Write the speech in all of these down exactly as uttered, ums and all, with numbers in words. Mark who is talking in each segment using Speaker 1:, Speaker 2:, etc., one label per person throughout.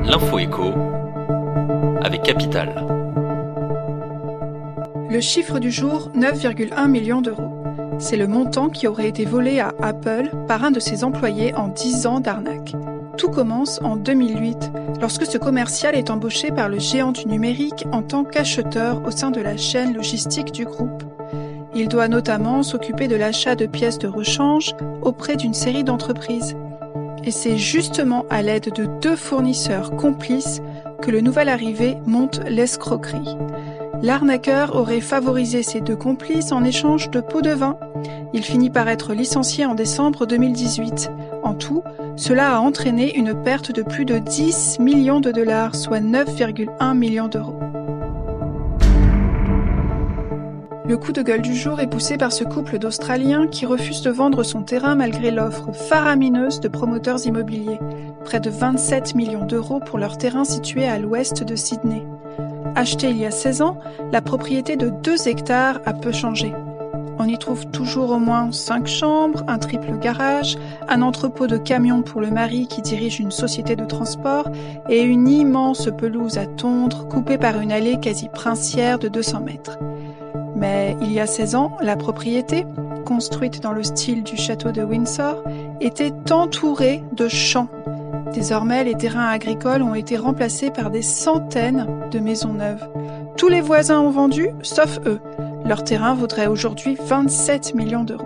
Speaker 1: L'info écho avec Capital.
Speaker 2: Le chiffre du jour, neuf virgule un millions d'euros. C'est le montant qui aurait été volé à Apple par un de ses employés en dix ans d'arnaque. Tout commence en deux mille huit, lorsque ce commercial est embauché par le géant du numérique en tant qu'acheteur au sein de la chaîne logistique du groupe. Il doit notamment s'occuper de l'achat de pièces de rechange auprès d'une série d'entreprises. Et c'est justement à l'aide de deux fournisseurs complices que le nouvel arrivé monte l'escroquerie. L'arnaqueur aurait favorisé ses deux complices en échange de pots de vin. Il finit par être licencié en décembre deux mille dix-huit. En tout, cela a entraîné une perte de plus de dix millions de dollars, soit neuf virgule un millions d'euros. Le coup de gueule du jour est poussé par ce couple d'Australiens qui refuse de vendre son terrain malgré l'offre faramineuse de promoteurs immobiliers. Près de vingt-sept millions d'euros pour leur terrain situé à l'ouest de Sydney. Acheté il y a seize ans, la propriété de deux hectares a peu changé. On y trouve toujours au moins cinq chambres, un triple garage, un entrepôt de camions pour le mari qui dirige une société de transport et une immense pelouse à tondre coupée par une allée quasi princière de deux cents mètres. Mais il y a seize ans, la propriété, construite dans le style du château de Windsor, était entourée de champs. Désormais, les terrains agricoles ont été remplacés par des centaines de maisons neuves. Tous les voisins ont vendu, sauf eux. Leur terrain vaudrait aujourd'hui vingt-sept millions d'euros.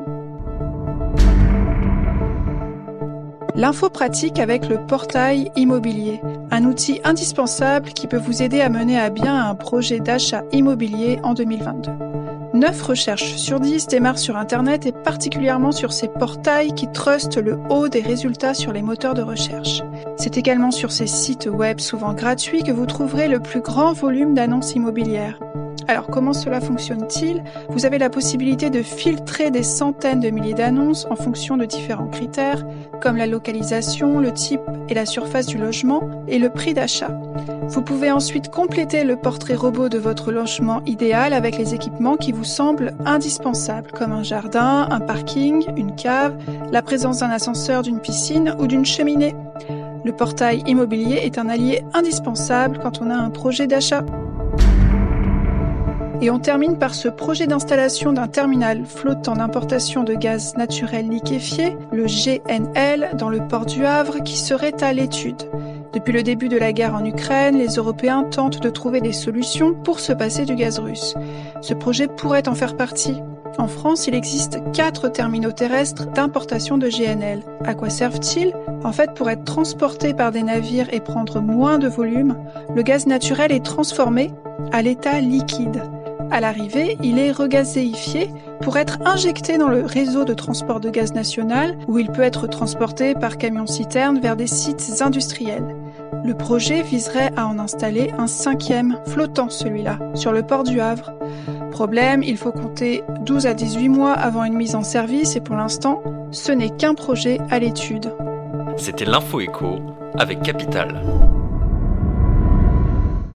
Speaker 2: L'info pratique avec le portail immobilier, un outil indispensable qui peut vous aider à mener à bien un projet d'achat immobilier en deux mille vingt-deux. neuf recherches sur dix démarrent sur Internet et particulièrement sur ces portails qui trustent le haut des résultats sur les moteurs de recherche. C'est également sur ces sites web souvent gratuits que vous trouverez le plus grand volume d'annonces immobilières. Alors comment cela fonctionne-t-il ? Vous avez la possibilité de filtrer des centaines de milliers d'annonces en fonction de différents critères, comme la localisation, le type et la surface du logement et le prix d'achat. Vous pouvez ensuite compléter le portrait robot de votre logement idéal avec les équipements qui vous semblent indispensables, comme un jardin, un parking, une cave, la présence d'un ascenseur, d'une piscine ou d'une cheminée. Le portail immobilier est un allié indispensable quand on a un projet d'achat. Et on termine par ce projet d'installation d'un terminal flottant d'importation de gaz naturel liquéfié, le G N L, dans le port du Havre, qui serait à l'étude. Depuis le début de la guerre en Ukraine, les Européens tentent de trouver des solutions pour se passer du gaz russe. Ce projet pourrait en faire partie. En France, il existe quatre terminaux terrestres d'importation de G N L. À quoi servent-ils ? En fait, pour être transporté par des navires et prendre moins de volume, le gaz naturel est transformé à l'état liquide. À l'arrivée, il est regazéifié pour être injecté dans le réseau de transport de gaz national où il peut être transporté par camion-citerne vers des sites industriels. Le projet viserait à en installer un cinquième, flottant celui-là, sur le port du Havre. Problème, il faut compter douze à dix-huit mois avant une mise en service et pour l'instant, ce n'est qu'un projet à l'étude.
Speaker 1: C'était l'Info écho avec Capital.